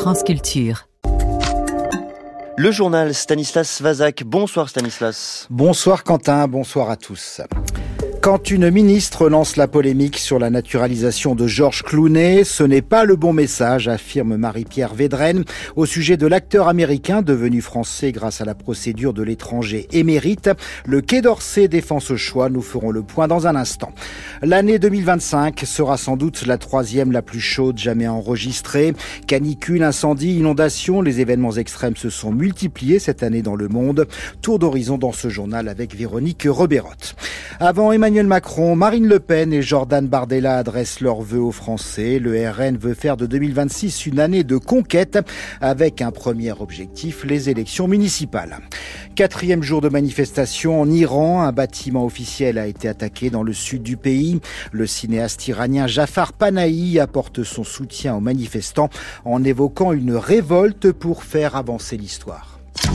France Culture. Le journal Stanislas Vazak. Bonsoir Stanislas. Bonsoir Quentin, bonsoir à tous. Quand une ministre lance la polémique sur la naturalisation de Georges Clooney, ce n'est pas le bon message, affirme Marie-Pierre Védrenne, au sujet de l'acteur américain devenu français grâce à la procédure de l'étranger émérite. Le Quai d'Orsay défend ce choix, nous ferons le point dans un instant. L'année 2025 sera sans doute la troisième la plus chaude jamais enregistrée. Canicule, incendie, inondations, les événements extrêmes se sont multipliés cette année dans le monde. Tour d'horizon dans ce journal avec Véronique Reberotte. Avant Emmanuel Macron, Marine Le Pen et Jordan Bardella adressent leurs vœux aux Français. Le RN veut faire de 2026 une année de conquête avec un premier objectif, les élections municipales. 4e jour de manifestation en Iran. Un bâtiment officiel a été attaqué dans le sud du pays. Le cinéaste iranien Jafar Panahi apporte son soutien aux manifestants en évoquant une révolte pour faire avancer l'histoire.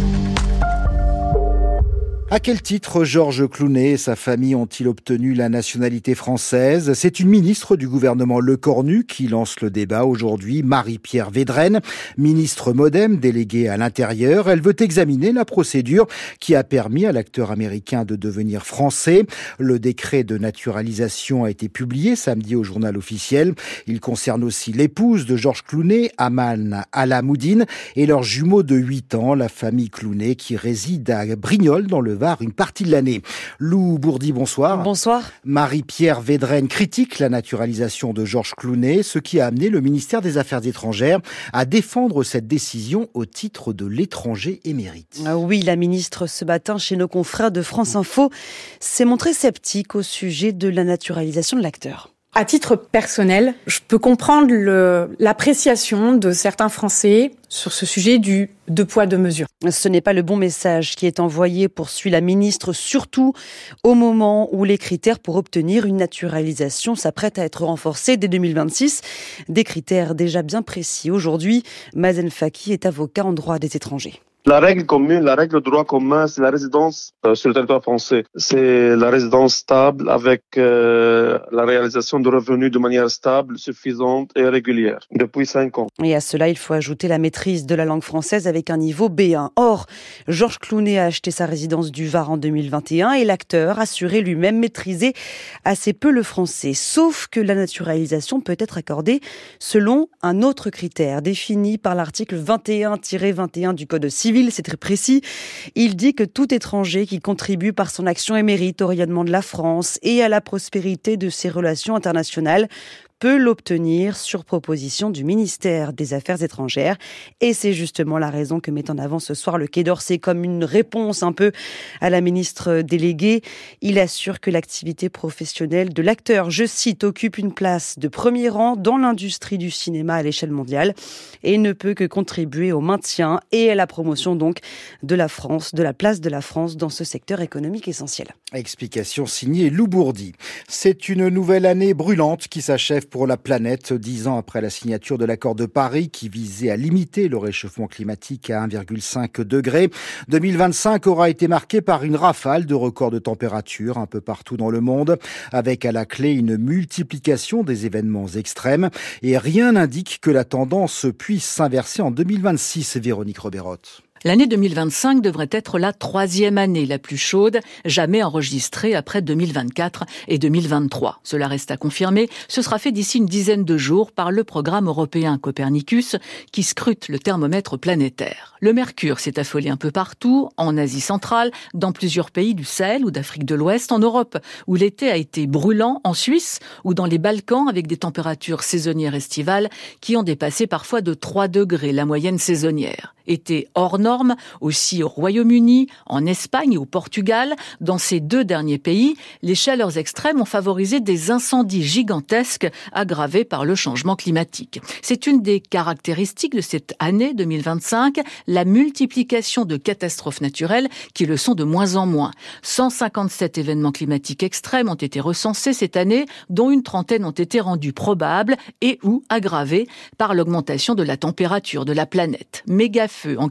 À quel titre Georges Clooney et sa famille ont-ils obtenu la nationalité française ? C'est une ministre du gouvernement Lecornu qui lance le débat aujourd'hui, Marie-Pierre Védrenne, ministre MoDem déléguée à l'Intérieur. Elle veut examiner la procédure qui a permis à l'acteur américain de devenir français. Le décret de naturalisation a été publié samedi au journal officiel. Il concerne aussi l'épouse de Georges Clooney, Aman Alamoudine, et leur jumeau de 8 ans, la famille Clooney, qui réside à Brignoles dans le Var une partie de l'année. Lou Bourdi, bonsoir. Bonsoir. Marie-Pierre Védrenne critique la naturalisation de Georges Clooney, ce qui a amené le ministère des Affaires étrangères à défendre cette décision au titre de l'étranger émérite. Oui, la ministre ce matin chez nos confrères de France Info s'est montrée sceptique au sujet de la naturalisation de l'acteur. À titre personnel, je peux comprendre l'appréciation de certains Français sur ce sujet du deux poids, deux mesures. Ce n'est pas le bon message qui est envoyé, poursuit la ministre, surtout au moment où les critères pour obtenir une naturalisation s'apprêtent à être renforcés dès 2026. Des critères déjà bien précis. Aujourd'hui, Mazen Faki est avocat en droit des étrangers. La règle commune, la règle de droit commun, c'est la résidence sur le territoire français. C'est la résidence stable avec la réalisation de revenus de manière stable, suffisante et régulière depuis 5 ans. Et à cela, il faut ajouter la maîtrise de la langue française avec un niveau B1. Or, Georges Clooney a acheté sa résidence du Var en 2021 et l'acteur assurait lui-même maîtriser assez peu le français. Sauf que la naturalisation peut être accordée selon un autre critère défini par l'article 21-21 du Code civil. C'est très précis. Il dit que tout étranger qui contribue par son action émérite au rayonnement de la France et à la prospérité de ses relations internationales peut l'obtenir sur proposition du ministère des Affaires étrangères. Et c'est justement la raison que met en avant ce soir le Quai d'Orsay comme une réponse un peu à la ministre déléguée. Il assure que l'activité professionnelle de l'acteur, je cite, occupe une place de premier rang dans l'industrie du cinéma à l'échelle mondiale et ne peut que contribuer au maintien et à la promotion donc de la France, de la place de la France dans ce secteur économique essentiel. Explication signée Lou Bourdi. C'est une nouvelle année brûlante qui s'achève pour la planète, 10 ans après la signature de l'accord de Paris qui visait à limiter le réchauffement climatique à 1,5 degré. 2025 aura été marqué par une rafale de records de température un peu partout dans le monde, avec à la clé une multiplication des événements extrêmes. Et rien n'indique que la tendance puisse s'inverser en 2026, Véronique Reberotte. L'année 2025 devrait être la 3e année la plus chaude jamais enregistrée après 2024 et 2023. Cela reste à confirmer. Ce sera fait d'ici une dizaine de jours par le programme européen Copernicus qui scrute le thermomètre planétaire. Le mercure s'est affolé un peu partout, en Asie centrale, dans plusieurs pays du Sahel ou d'Afrique de l'Ouest, en Europe, où l'été a été brûlant, en Suisse ou dans les Balkans avec des températures saisonnières estivales qui ont dépassé parfois de 3 degrés la moyenne saisonnière. Été hors norme, aussi au Royaume-Uni, en Espagne et au Portugal. Dans ces 2 derniers pays, les chaleurs extrêmes ont favorisé des incendies gigantesques aggravés par le changement climatique. C'est une des caractéristiques de cette année 2025, la multiplication de catastrophes naturelles qui le sont de moins en moins. 157 événements climatiques extrêmes ont été recensés cette année, dont une trentaine ont été rendus probables et ou aggravés par l'augmentation de la température de la planète. Mégafeux en Californie,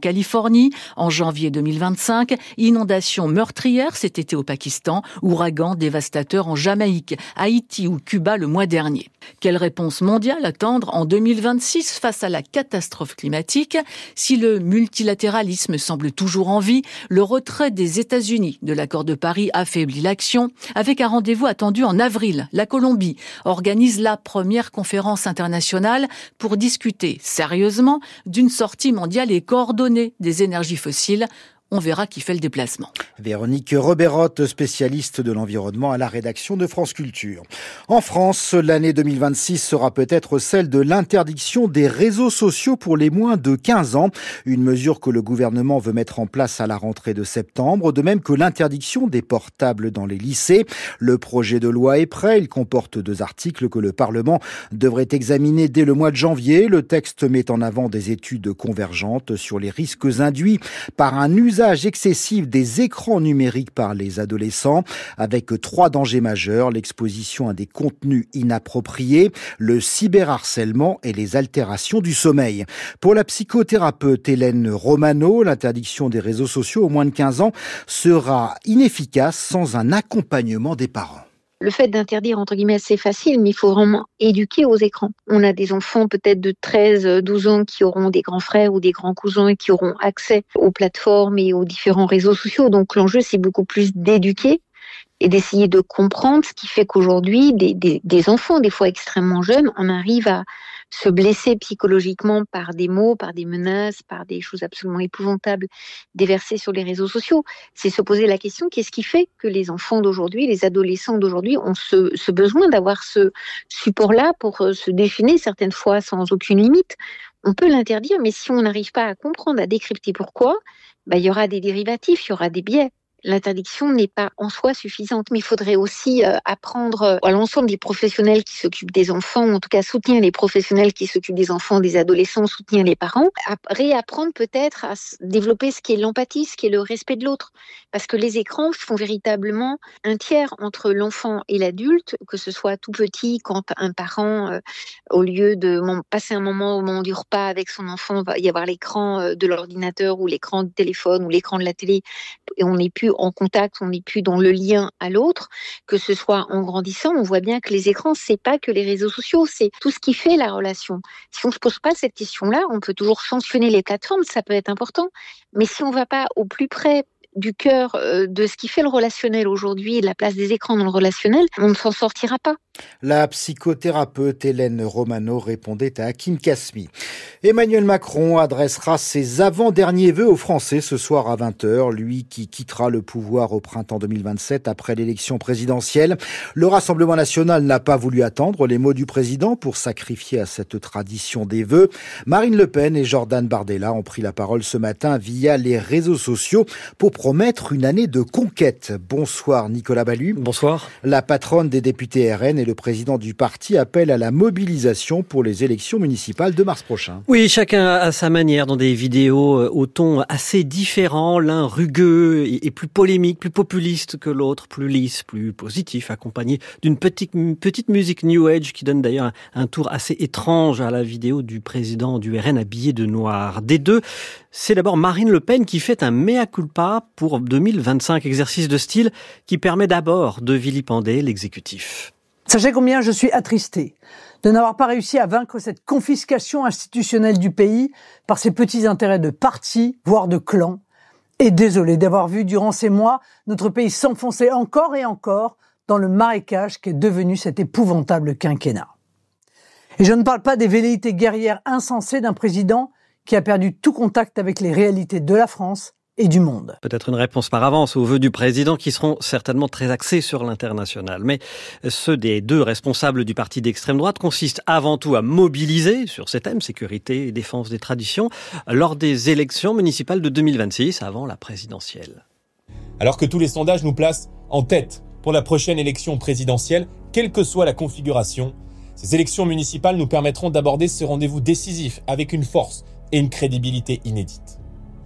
Californie en janvier 2025, inondations meurtrières cet été au Pakistan, ouragans dévastateurs en Jamaïque, Haïti ou Cuba le mois dernier. Quelle réponse mondiale attendre en 2026 face à la catastrophe climatique? Si le multilatéralisme semble toujours en vie, le retrait des États-Unis de l'accord de Paris affaiblit l'action. Avec un rendez-vous attendu en avril, la Colombie organise la première conférence internationale pour discuter sérieusement d'une sortie mondiale et coordonnée des énergies fossiles. On verra qui fait le déplacement. Véronique Rebeyrotte, spécialiste de l'environnement à la rédaction de France Culture. En France, l'année 2026 sera peut-être celle de l'interdiction des réseaux sociaux pour les moins de 15 ans. Une mesure que le gouvernement veut mettre en place à la rentrée de septembre, de même que l'interdiction des portables dans les lycées. Le projet de loi est prêt. Il comporte 2 articles que le Parlement devrait examiner dès le mois de janvier. Le texte met en avant des études convergentes sur les risques induits par un usage excessif des écrans numériques par les adolescents, avec 3 dangers majeurs: l'exposition à des contenus inappropriés, le cyberharcèlement et les altérations du sommeil. Pour la psychothérapeute Hélène Romano, l'interdiction des réseaux sociaux aux moins de 15 ans sera inefficace sans un accompagnement des parents. Le fait d'interdire, entre guillemets, c'est facile, mais il faut vraiment éduquer aux écrans. On a des enfants peut-être de 13-12 ans qui auront des grands frères ou des grands cousins et qui auront accès aux plateformes et aux différents réseaux sociaux. Donc l'enjeu, c'est beaucoup plus d'éduquer et d'essayer de comprendre ce qui fait qu'aujourd'hui, des enfants, des fois extrêmement jeunes, on arrive à se blesser psychologiquement par des mots, par des menaces, par des choses absolument épouvantables déversées sur les réseaux sociaux. C'est se poser la question, qu'est-ce qui fait que les enfants d'aujourd'hui, les adolescents d'aujourd'hui ont ce besoin d'avoir ce support-là pour se déchaîner, certaines fois sans aucune limite. On peut l'interdire, mais si on n'arrive pas à comprendre, à décrypter pourquoi, il y aura des dérivatifs, il y aura des biais. L'interdiction n'est pas en soi suffisante, mais il faudrait aussi apprendre à l'ensemble des professionnels qui s'occupent des enfants, ou en tout cas soutenir les professionnels qui s'occupent des enfants, des adolescents, soutenir les parents, à réapprendre peut-être à développer ce qui est l'empathie, ce qui est le respect de l'autre. Parce que les écrans font véritablement un tiers entre l'enfant et l'adulte, que ce soit tout petit, quand un parent, au lieu de passer un moment au moment du repas avec son enfant, va y avoir l'écran de l'ordinateur ou l'écran du téléphone ou l'écran de la télé, et on n'est plus en contact, on n'est plus dans le lien à l'autre, que ce soit en grandissant, on voit bien que les écrans, c'est pas que les réseaux sociaux, c'est tout ce qui fait la relation. Si on se pose pas cette question-là, on peut toujours sanctionner les plateformes, ça peut être important, mais si on va pas au plus près du cœur de ce qui fait le relationnel aujourd'hui et de la place des écrans dans le relationnel, on ne s'en sortira pas. La psychothérapeute Hélène Romano répondait à Hakim Kasmi. Emmanuel Macron adressera ses avant-derniers vœux aux Français ce soir à 20h, lui qui quittera le pouvoir au printemps 2027 après l'élection présidentielle. Le Rassemblement national n'a pas voulu attendre les mots du président pour sacrifier à cette tradition des vœux. Marine Le Pen et Jordan Bardella ont pris la parole ce matin via les réseaux sociaux pour promettre une année de conquête. Bonsoir Nicolas Ballu. Bonsoir. La patronne des députés RN et le président du parti appellent à la mobilisation pour les élections municipales de mars prochain. Oui, chacun à sa manière, dans des vidéos au ton assez différent, l'un rugueux et plus polémique, plus populiste que l'autre, plus lisse, plus positif, accompagné d'une petite musique New Age qui donne d'ailleurs un tour assez étrange à la vidéo du président du RN habillé de noir. Des deux, c'est d'abord Marine Le Pen qui fait un mea culpa pour 2025, exercice de style qui permet d'abord de vilipender l'exécutif. Sachez combien je suis attristé de n'avoir pas réussi à vaincre cette confiscation institutionnelle du pays par ses petits intérêts de parti, voire de clan. Et désolé d'avoir vu durant ces mois notre pays s'enfoncer encore et encore dans le marécage qu'est devenu cet épouvantable quinquennat. Et je ne parle pas des velléités guerrières insensées d'un président qui a perdu tout contact avec les réalités de la France et du monde. Peut-être une réponse par avance aux vœux du président qui seront certainement très axés sur l'international. Mais ceux des deux responsables du parti d'extrême droite consistent avant tout à mobiliser sur ces thèmes, sécurité et défense des traditions, lors des élections municipales de 2026, avant la présidentielle. Alors que tous les sondages nous placent en tête pour la prochaine élection présidentielle, quelle que soit la configuration, ces élections municipales nous permettront d'aborder ce rendez-vous décisif avec une force et une crédibilité inédites.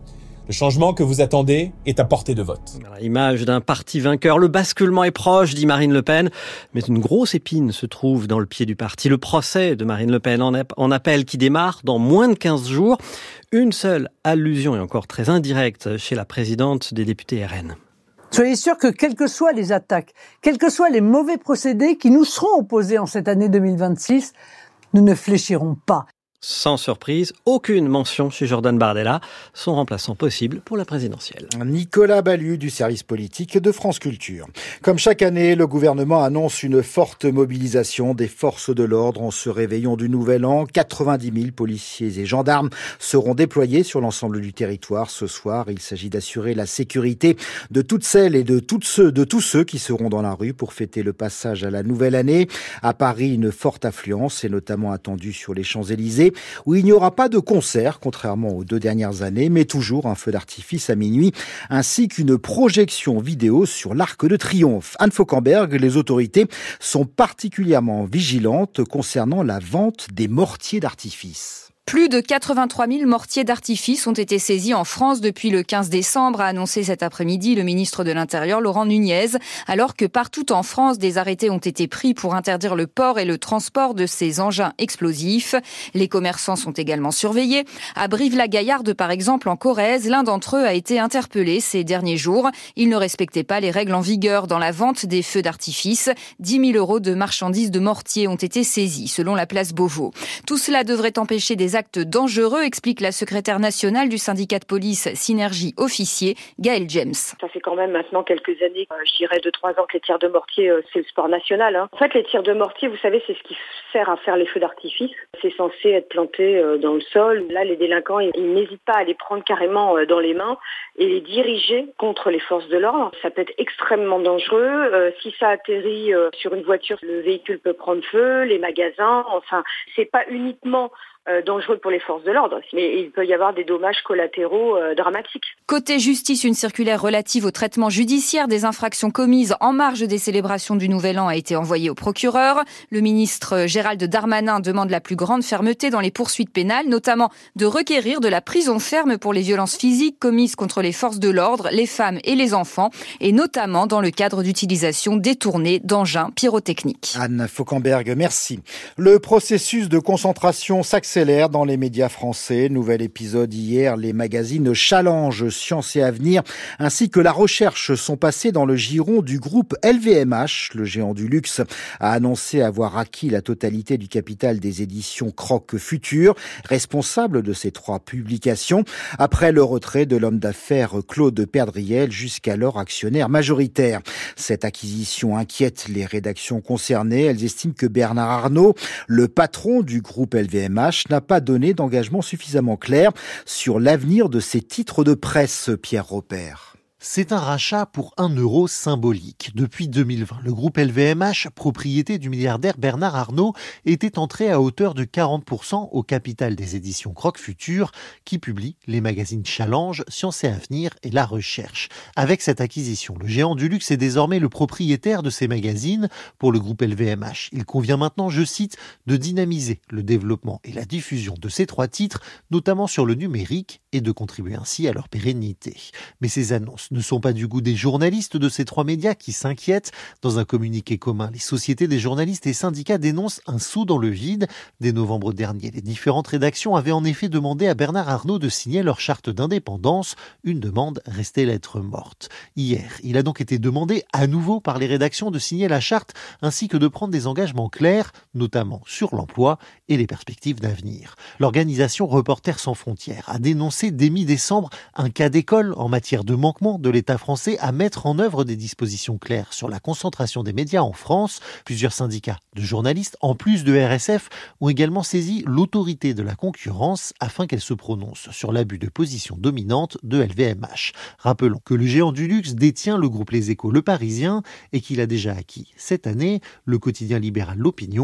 Le changement que vous attendez est à portée de vote. Voilà, image d'un parti vainqueur. Le basculement est proche, dit Marine Le Pen. Mais une grosse épine se trouve dans le pied du parti. Le procès de Marine Le Pen en appel qui démarre dans moins de 15 jours. Une seule allusion, et encore très indirecte, chez la présidente des députés RN. Soyez sûr que quelles que soient les attaques, quels que soient les mauvais procédés qui nous seront opposés en cette année 2026, nous ne fléchirons pas. Sans surprise, aucune mention chez Jordan Bardella, son remplaçant possible pour la présidentielle. Nicolas Ballu du service politique de France Culture. Comme chaque année, le gouvernement annonce une forte mobilisation des forces de l'ordre en ce réveillon du Nouvel An. 90 000 policiers et gendarmes seront déployés sur l'ensemble du territoire ce soir. Il s'agit d'assurer la sécurité de toutes celles et de tous ceux qui seront dans la rue pour fêter le passage à la nouvelle année. À Paris, une forte affluence est notamment attendue sur les Champs-Élysées, où il n'y aura pas de concert, contrairement aux 2 dernières années, mais toujours un feu d'artifice à minuit, ainsi qu'une projection vidéo sur l'Arc de Triomphe. Anne Fauquemberg, les autorités sont particulièrement vigilantes concernant la vente des mortiers d'artifice. Plus de 83 000 mortiers d'artifice ont été saisis en France depuis le 15 décembre, a annoncé cet après-midi le ministre de l'Intérieur, Laurent Nunez, alors que partout en France, des arrêtés ont été pris pour interdire le port et le transport de ces engins explosifs. Les commerçants sont également surveillés. À Brive-la-Gaillarde, par exemple, en Corrèze, l'un d'entre eux a été interpellé ces derniers jours. Il ne respectait pas les règles en vigueur dans la vente des feux d'artifice. 10 000 € de marchandises de mortiers ont été saisis, selon la place Beauvau. Tout cela devrait empêcher des actes dangereux, explique la secrétaire nationale du syndicat de police Synergie Officier, Gaëlle James. Ça fait quand même maintenant quelques années, je dirais 2-3 ans que les tirs de mortier, c'est le sport national. En fait, les tirs de mortier, vous savez, c'est ce qui sert à faire les feux d'artifice. C'est censé être planté dans le sol. Là, les délinquants, ils n'hésitent pas à les prendre carrément dans les mains et les diriger contre les forces de l'ordre. Ça peut être extrêmement dangereux. Si ça atterrit sur une voiture, le véhicule peut prendre feu, les magasins. Enfin, c'est pas uniquement dangereux pour les forces de l'ordre, mais il peut y avoir des dommages collatéraux dramatiques. Côté justice, une circulaire relative au traitement judiciaire des infractions commises en marge des célébrations du Nouvel An a été envoyée au procureur. Le ministre Gérald Darmanin demande la plus grande fermeté dans les poursuites pénales, notamment de requérir de la prison ferme pour les violences physiques commises contre les forces de l'ordre, les femmes et les enfants, et notamment dans le cadre d'utilisation détournée d'engins pyrotechniques. Anne Fauquemberg, merci. Le processus de concentration s'accélère dans les médias français. Nouvel épisode hier, les magazines Challenge, Science et Avenir, ainsi que La Recherche sont passés dans le giron du groupe LVMH. Le géant du luxe a annoncé avoir acquis la totalité du capital des éditions Croque Futur, responsable de ces 3 publications, après le retrait de l'homme d'affaires Claude Perdriel, jusqu'alors actionnaire majoritaire. Cette acquisition inquiète les rédactions concernées. Elles estiment que Bernard Arnault, le patron du groupe LVMH, n'a pas donné d'engagement suffisamment clair sur l'avenir de ses titres de presse, Pierre Robert. C'est un rachat pour 1 euro symbolique. Depuis 2020, le groupe LVMH, propriété du milliardaire Bernard Arnault, était entré à hauteur de 40% au capital des éditions Croque Futur, qui publie les magazines Challenge, Science et Avenir et La Recherche. Avec cette acquisition, le géant du luxe est désormais le propriétaire de ces magazines pour le groupe LVMH. Il convient maintenant, je cite, de dynamiser le développement et la diffusion de ces 3 titres, notamment sur le numérique, et de contribuer ainsi à leur pérennité. Mais ces annonces ne sont pas du goût des journalistes de ces 3 médias qui s'inquiètent. Dans un communiqué commun, les sociétés des journalistes et syndicats dénoncent un saut dans le vide. Dès novembre dernier, les différentes rédactions avaient en effet demandé à Bernard Arnault de signer leur charte d'indépendance. Une demande restait lettre morte. Hier, il a donc été demandé à nouveau par les rédactions de signer la charte ainsi que de prendre des engagements clairs, notamment sur l'emploi et les perspectives d'avenir. L'organisation Reporters sans frontières a dénoncé dès mi-décembre un cas d'école en matière de manquement de l'État français à mettre en œuvre des dispositions claires sur la concentration des médias en France. Plusieurs syndicats de journalistes, en plus de RSF, ont également saisi l'autorité de la concurrence afin qu'elle se prononce sur l'abus de position dominante de LVMH. Rappelons que le géant du luxe détient le groupe Les Échos Le Parisien et qu'il a déjà acquis cette année le quotidien libéral L'Opinion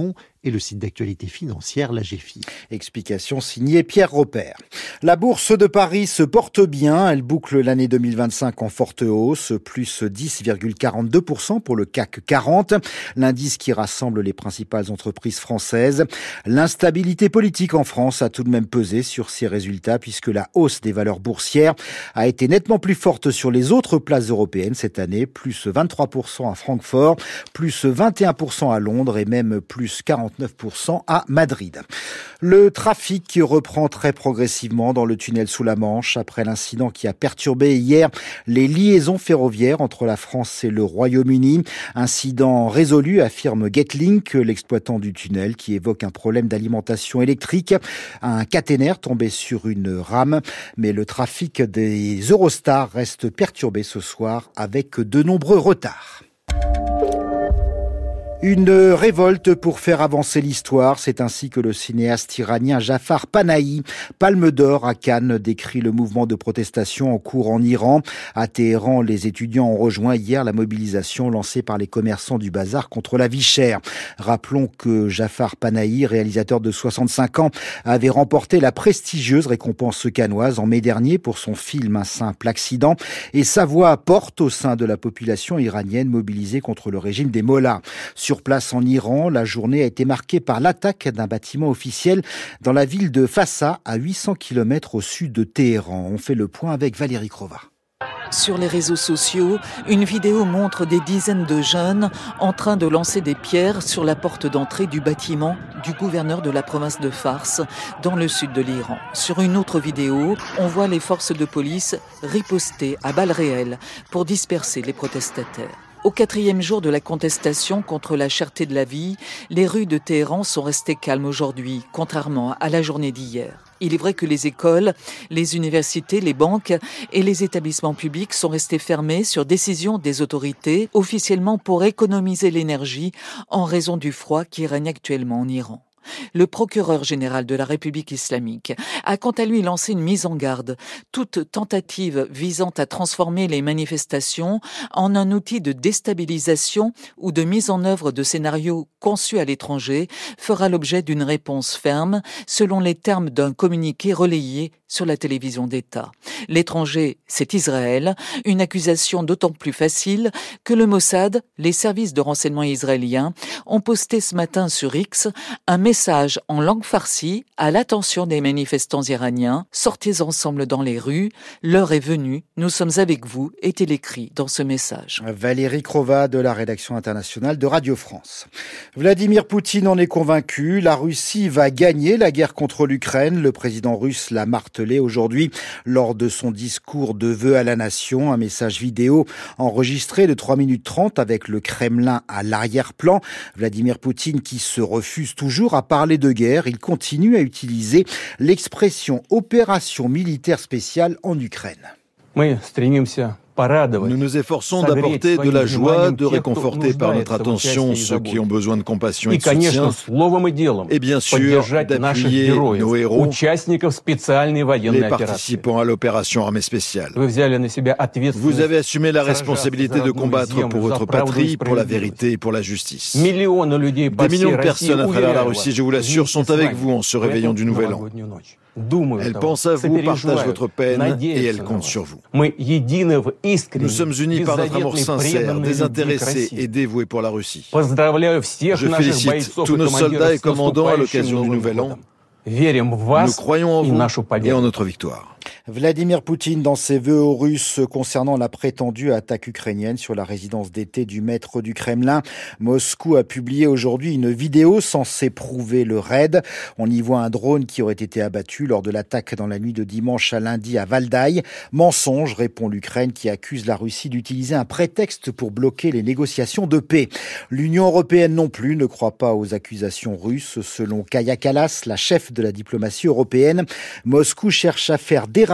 et le site d'actualité financière, l'AGFI. Explication signée Pierre Robert. La bourse de Paris se porte bien. Elle boucle l'année 2025 en forte hausse, plus 10,42% pour le CAC 40, l'indice qui rassemble les principales entreprises françaises. L'instabilité politique en France a tout de même pesé sur ces résultats puisque la hausse des valeurs boursières a été nettement plus forte sur les autres places européennes cette année, plus 23% à Francfort, plus 21% à Londres et même plus 49% à Madrid. Le trafic reprend très progressivement dans le tunnel sous la Manche après l'incident qui a perturbé hier les liaisons ferroviaires entre la France et le Royaume-Uni. Incident résolu, affirme Getlink, l'exploitant du tunnel, qui évoque un problème d'alimentation électrique, un caténaire tombé sur une rame. Mais le trafic des Eurostars reste perturbé ce soir avec de nombreux retards. Une révolte pour faire avancer l'histoire, c'est ainsi que le cinéaste iranien Jafar Panahi, Palme d'Or à Cannes, décrit le mouvement de protestation en cours en Iran. À Téhéran, les étudiants ont rejoint hier la mobilisation lancée par les commerçants du bazar contre la vie chère. Rappelons que Jafar Panahi, réalisateur de 65 ans, avait remporté la prestigieuse récompense cannoise en mai dernier pour son film Un simple accident, et sa voix porte au sein de la population iranienne mobilisée contre le régime des mollahs. Sur place en Iran, la journée a été marquée par l'attaque d'un bâtiment officiel dans la ville de Fassa, à 800 km au sud de Téhéran. On fait le point avec Valérie Crova. Sur les réseaux sociaux, une vidéo montre des dizaines de jeunes en train de lancer des pierres sur la porte d'entrée du bâtiment du gouverneur de la province de Fars, dans le sud de l'Iran. Sur une autre vidéo, on voit les forces de police riposter à balles réelles pour disperser les protestataires. Au 4e jour de la contestation contre la cherté de la vie, les rues de Téhéran sont restées calmes aujourd'hui, contrairement à la journée d'hier. Il est vrai que les écoles, les universités, les banques et les établissements publics sont restés fermés sur décision des autorités, officiellement pour économiser l'énergie en raison du froid qui règne actuellement en Iran. Le procureur général de la République islamique a quant à lui lancé une mise en garde. Toute tentative visant à transformer les manifestations en un outil de déstabilisation ou de mise en œuvre de scénarios conçus à l'étranger fera l'objet d'une réponse ferme, selon les termes d'un communiqué relayé sur la télévision d'État. L'étranger, c'est Israël, une accusation d'autant plus facile que le Mossad, les services de renseignement israéliens, ont posté ce matin sur X un message en langue farsi à l'attention des manifestants iraniens. Sortez ensemble dans les rues, l'heure est venue, nous sommes avec vous, est-il écrit dans ce message. Valérie Crova de la rédaction internationale de Radio France. Vladimir Poutine en est convaincu, la Russie va gagner la guerre contre l'Ukraine. Le président russe l'a martelé aujourd'hui lors de son discours de vœux à la nation, un message vidéo enregistré de 3 minutes 30 avec le Kremlin à l'arrière-plan. Vladimir Poutine qui se refuse toujours à parler de guerre, il continue à utiliser l'expression opération militaire spéciale en Ukraine. Nous nous efforçons d'apporter de la joie, de réconforter par notre attention ceux qui ont besoin de compassion et de soutien, et bien sûr d'appuyer nos héros, les participants à l'opération armée spéciale. Vous avez assumé la responsabilité de combattre pour votre patrie, pour la vérité et pour la justice. Des millions de personnes à travers la Russie, je vous l'assure, sont avec vous en ce réveillon du Nouvel An. Elles pensent à vous, partagent votre peine et elles comptent sur vous. Nous sommes unis par notre amour sincère, désintéressé et dévoué pour la Russie. Je félicite tous nos soldats et commandants à l'occasion du Nouvel An. Nous croyons en vous et en notre victoire. Vladimir Poutine dans ses vœux aux Russes concernant la prétendue attaque ukrainienne sur la résidence d'été du maître du Kremlin. Moscou a publié aujourd'hui une vidéo censée prouver le raid. On y voit un drone qui aurait été abattu lors de l'attaque dans la nuit de dimanche à lundi à Valdaï. Mensonge, répond l'Ukraine qui accuse la Russie d'utiliser un prétexte pour bloquer les négociations de paix. L'Union européenne non plus ne croit pas aux accusations russes. Selon Kaja Kallas, la chef de la diplomatie européenne, Moscou cherche à faire dérailler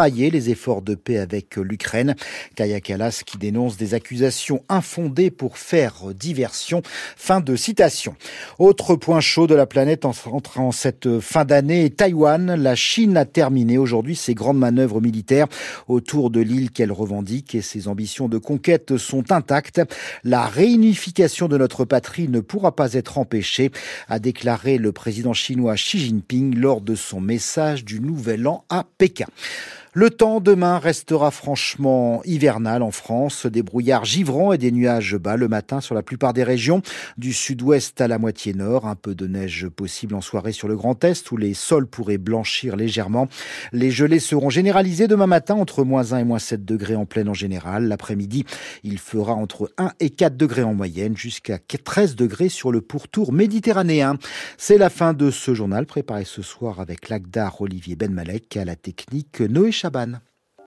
dérailler les efforts de paix avec l'Ukraine. Kaja Kallas qui dénonce des accusations infondées pour faire diversion. Fin de citation. Autre point chaud de la planète en cette fin d'année, Taïwan. La Chine a terminé aujourd'hui ses grandes manœuvres militaires autour de l'île qu'elle revendique et ses ambitions de conquête sont intactes. La réunification de notre patrie ne pourra pas être empêchée, a déclaré le président chinois Xi Jinping lors de son message du Nouvel An à Pékin. Le temps demain restera franchement hivernal en France, des brouillards givrants et des nuages bas le matin sur la plupart des régions, du sud-ouest à la moitié nord, un peu de neige possible en soirée sur le Grand Est où les sols pourraient blanchir légèrement. Les gelées seront généralisées demain matin entre -1 et -7 degrés en pleine en général. L'après-midi, il fera entre 1 et 4 degrés en moyenne, jusqu'à 13 degrés sur le pourtour méditerranéen. C'est la fin de ce journal préparé ce soir avec l'Agdar Olivier Benmalek à la technique Noé Chaban.